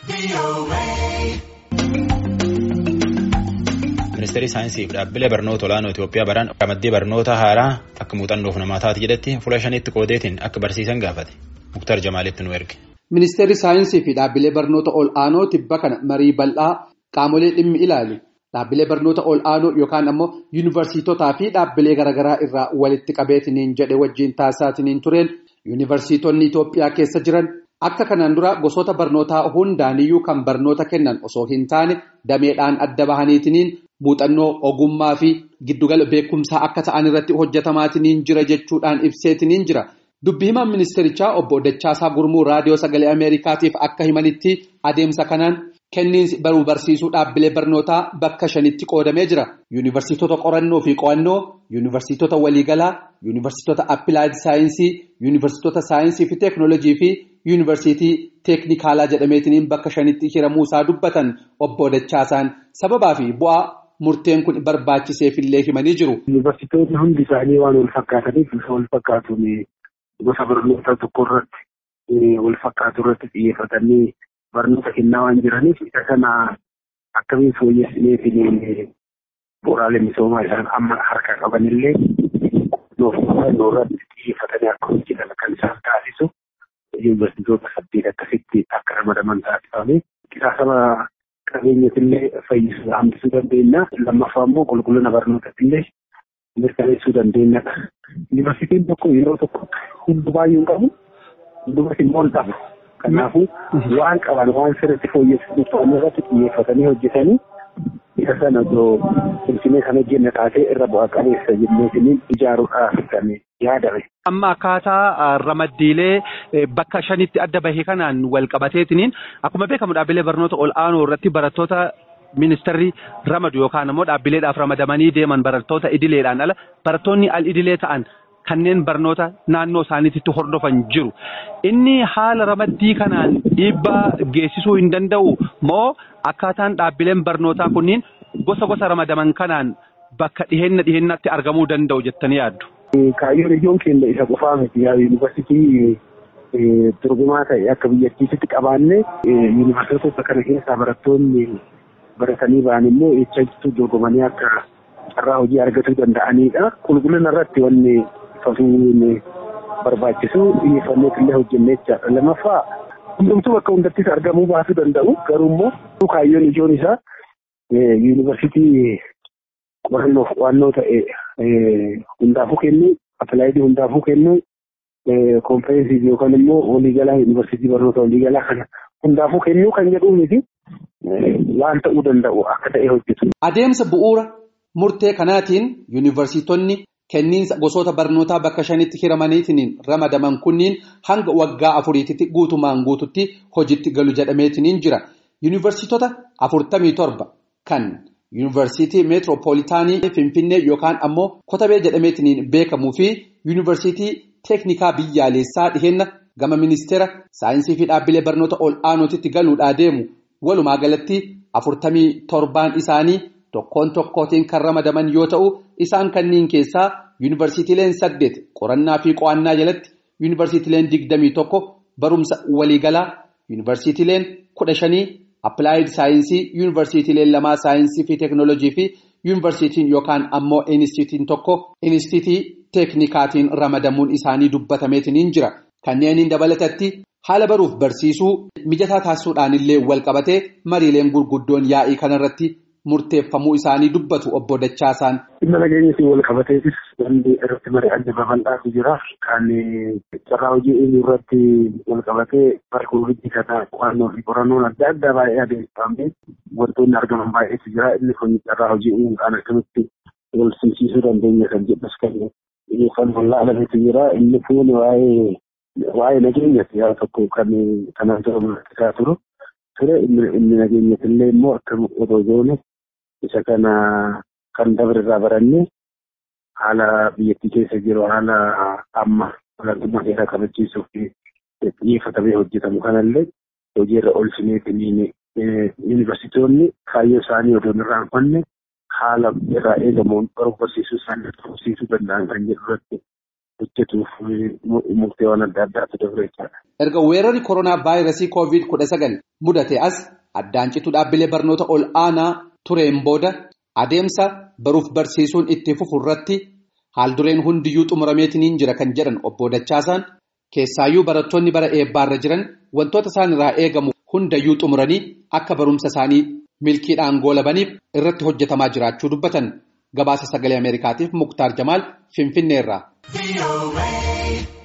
Ministeerri saayinsii fi dhaabbilee barnoota olaanoo Itoophiyaa baraan ramaddee barnoota haaraa akka muuxannoof namaa taate jedhetti fuula shanitti qoodeetiin akka barsiisan gaafate. Muktar Jamaalitti nu erge. Ministeerri saayinsii fi dhaabbilee barnoota ol'aanoo tibba kana marii bal'aa qaamolee dhimmi ilaalu dhaabbilee barnoota ol'aanoo yookaan ammoo yuunivarsiitotaa fi dhaabbilee garaagaraa irraa walitti qabeetiniin jedhe wajjin taasisaatiin tureen yuunivarsiitonni Itoophiyaa keessa jiran akka kanaan dura gosoota barnootaa hundaaniyyuu kan barnoota kennan osoo hin taane dameedhaan adda bahaniitiniin muuxannoo ogummaa fi giddugala beekumsaa akka ta'an irratti hojjetamaatiniin jira jechuudhaan ibseetiniin jira. Dubbi himaan ministerichaa obbo Dachaasaa Gurmuu raadiyoo sagalee Ameerikaatiif akka himanitti adeemsa kanaan kenniinsi baruu barsiisuu dhaabbilee barnootaa bakka shanitti qoodamee jira. Yuunivarsiitota qorannoo fi qo'annoo, yuunivarsiitota waliigalaa, yuunivarsiitota appilaayid saayinsii, yuunivarsiitota saayinsii fi teeknoolojii fi yuunivarsiitii teeknikaalaa jedhameetiniin bakka shanitti hiramuu isaa dubbatan obbo Dachaasaan sababaa fi bu'aa murteen kun barbaachiseefillee himanii jiru. Yuunivarsiitonni hundi isaanii waan wal fakkaataniif wal fakkaatuun gosa barnoota tokko irratti wal fakkaatu irratti xiyyeeffatanii barnoota kennaa waan jiraniif isa kana akkamiin fooyyessineetiin bu'uuraalee misoomaa isaan amma harka qabanillee qonnoo irratti xiyyeeffatanii akka hojjetan kan isaan taasisu yuunivarsiitota 8 akkasitti akka ramadaman taasifame qisaasama qabeenyatillee fayyisuu hambisuu dandeenya. Lammaffaa immoo qulqullina barnootatillee mirkaneessuu dandeenya. Yuunivarsiitiin tokko yeroo tokko hundi baay'een qabu hundumatti immoo hin qabu. Kanaafuu waan qaban waan sirriitti fooyyessuuf ta'an irratti xiyyeeffatanii hojjetanii isa sana finfinnee kan hojjenne taatee irra bu'aa qabeessa jenneetiin ijaaruudhaaf kan yaadame. Amma akkaataa ramaddiilee bakka shanitti adda bahee kanaan wal qabateetiniin akkuma beekamu dhaabbilee barnoota ol'aanoo irratti barattoota ministeerri ramadu yookaan immoo dhaabbileedhaaf ramadamanii deeman barattoota idileedhaan ala barattoonni al idilee ta'an kanneen barnoota naannoo isaaniitti hordofan jiru. Inni haala ramaddii kanaan dhiibbaa geessisuu hin danda'u moo akkaataan dhaabbileen barnootaa kunniin gosa ramadaman kanaan bakka dhiheennaatti argamuu danda'u jettanii yaaddu? Kaayyoon ijoon keenya isa qofaa miti. Yuunivarsiitii dorgomaa ta'e akka biyyattiitti qabaanne yuunivarsiitota kana keessaa barattoonni baratanii ba'an immoo eeggachuu dorgomanii akka carraa hojii argatuu danda'anidha. Qulqullina irratti wanni fafuun barbaachisu xiyyeeffannee illee hojjennee jechaadha. Lammaffaa hundumtuu bakka hundattis argamuu baasuu danda'u. Garuu immoo kaayyoon ijoon isaa yuunivarsiitii qorannoof qo'annoo ta'e hundaafuu kennu, appilaayidii hundaafuu kennu, konferensiif yookaan immoo waliigalaa yuunivarsiitii barnoota waliigalaa kana hundaafuu kennu kan jedhuuniti waan ta'uu danda'u akka ta'e hojjetu. Adeemsa bu'uura murtee kanaatiin yuunivarsiitonni kenniinsa gosoota barnootaa bakka shanitti hiramaniitiin ramadaman kunniin hanga waggaa 4tti guutumaan guututti hojiitti galu jedhameetiin jira. Yuunivarsiitota 47 kan yuunivarsiitii meetiroopoolitaanii Finfinnee yookaan ammoo Kotabee jedhameetiin beekamuu fi yuunivarsiitii teeknikaa biyyaalessaa dhiheenna gama ministeera saayinsii fi dhaabbilee barnoota ol'aanootitti galuudhaa deemu walumaa galatti 47 isaanii tokkoon tokkootiin kan ramadaman yoo ta'u isaan kanniin keessaa yuunivarsiitiileen 8 qorannaa fi qo'annaa jalatti yuunivarsiitiileen 21 barumsa waliigalaa yuunivarsiitiileen 15 appilaayid saayinsii yuunivarsiitiileen 2 saayinsii fi teeknoolojii fi yuunivarsiitiin yookaan ammoo inistiitiin tokko inistiitii teeknikaatiin ramadamuun isaanii dubbatameetiin jira. Kanneeniin dabalatatti haala baruuf barsiisuu mijataa taasisuudhaan illee wal qabatee mariileen gurguddoon yaa'ii kanarratti murteeffamuu isaanii dubbatu obbo Dachaasaan. Dhimma nageenyatti wal qabateetis wanti irratti mari'anne babal'aatu jira. Kan carraa hojii irratti wal qabatee bara koviidii kana qo'annoo fi qorannoon adda addaa baay'ee adeemsifamee wantoonni argaman baay'eetu jira. Inni kun carraa hojii uumuudhaan akkamitti wal simsiisuu dandeenya kan jedhus kan xiyyeeffannoo laalameetu jira. Inni kun waa'ee nageenyatti yaa tokko kan kanaan dura mul'ataa ture. Inni nageenyatillee immoo akka otoo joone isa kana kan dabrirraa baranne haala biyyattii keessa jiru haala amma olaantummaa seeraa kabachiisuuf xiyyeeffatamee hojjetamu kanallee hojiirra oolchineetiin yuunivarsiitonni kaayyoo isaanii odoo hin irraanfanne haala irraa eegamuun baruu barsiisuu isaanii tursiisuu danda'an kan jedhu irratti hojjetuuf murteewwan adda addaatu dabre jechaadha. Erga weerarri koronaa vaayirasii COVID-19 mudate as addaan citu dhaabbilee barnoota ol aanaa tureen booda adeemsa baruuf barsiisuun itti fufu irratti haaldureen hundiyyuu xumurameetiniin jira kan jedhan obbo Dachaasaan keessaayyuu barattoonni bara eebbaarra jiran wantoota isaan irraa eegamu hundayyuu xumuranii akka barumsa isaanii milkiidhaan goolabaniif irratti hojjetamaa jiraachuu dubbatan. Gabaasa Sagalee Ameerikaatiif Muktaar Jamaal Finfinneerraa.